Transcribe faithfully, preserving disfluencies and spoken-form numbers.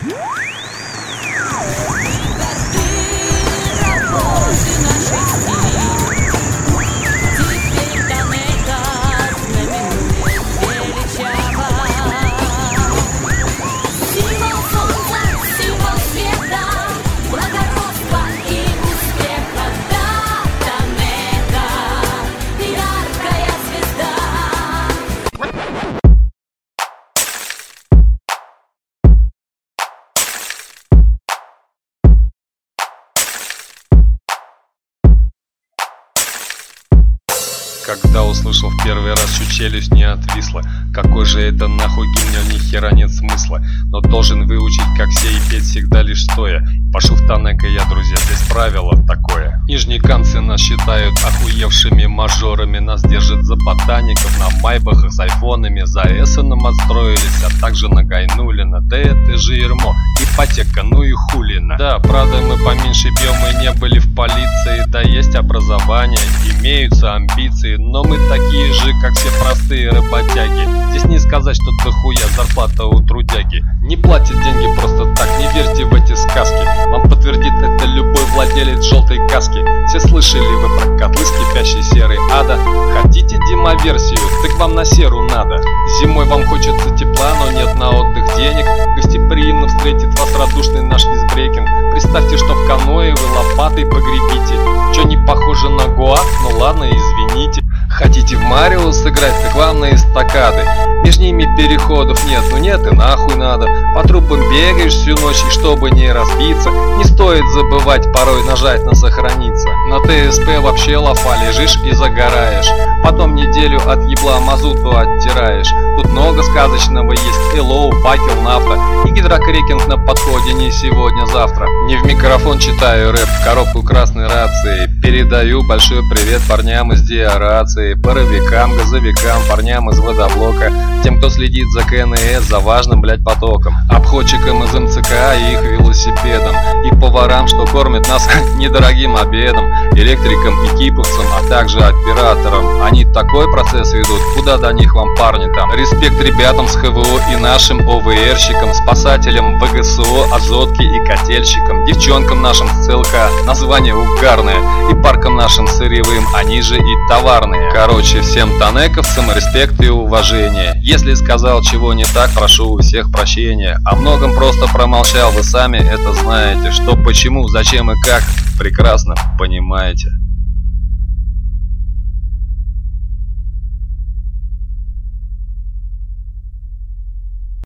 Когда услышал в первый раз, чуть челюсть не отвисла. Какой же это нахуй гимн, ни хера нет смысла. Но должен выучить, как все, и петь всегда лишь стоя. Пошел в Танека я, друзья, здесь правило такое. Нижнекамцы нас считают охуевшими мажорами. Нас держат за ботаников на майбахах с айфонами. За Эссеном отстроились, а также на Гайнулина. Да это же ермо, ипотека, ну и хулина. Да, правда мы поменьше пьем, мы не были в полиции. Да есть образование, имеются амбиции, но мы такие же, как все простые работяги. Здесь не сказать, что дохуя зарплата у трудяги. Не платят деньги просто так, не верьте в эти сказки. Вам подтвердит это любой владелец желтой каски. Все слышали вы про котлы с кипящей серой ада? Хотите демоверсию? Так вам на серу надо. Зимой вам хочется тепла, но нет на отдых денег. Гостеприимно встретит вас радушный наш визбрейкинг. Представьте, что в каное вы лопатой погребите. Чё не похоже на Гоа? Ну ладно, извините. Хотите в Марио сыграть, так вам на эстакады. Между ними переходов нет, ну нет и нахуй надо. По трубам бегаешь всю ночь, и чтобы не разбиться, не стоит забывать порой нажать на сохраниться. На ТСП вообще лафа, лежишь и загораешь. Потом неделю от ебла мазуту оттираешь. Тут много сказочного есть: элоу, факел, нафта и гидрокрекинг на подходе не сегодня-завтра. Не в микрофон читаю рэп, в коробку красной рации. Передаю большой привет парням из деорации, паровикам, газовикам, парням из водоблока, тем, кто следит за КНС, за важным, блять, потоком, обходчикам из МЦК и их велосипедом, и поварам, что кормят нас недорогим обедом, электрикам и киповцам, а также операторам. Они такой процесс ведут, куда до них вам, парни, там. Респект ребятам с ХВО и нашим ОВРщикам, спасателям ВГСО, азотки и котельщикам, девчонкам нашим с ЦЛК, название угарное, и паркам нашим сырьевым, они же и товарные. Короче, всем танековцам респект и уважение. Если сказал чего не так, прошу у всех прощения. О многом просто промолчал, вы сами это знаете. Что, почему, зачем и как, прекрасно понимаете.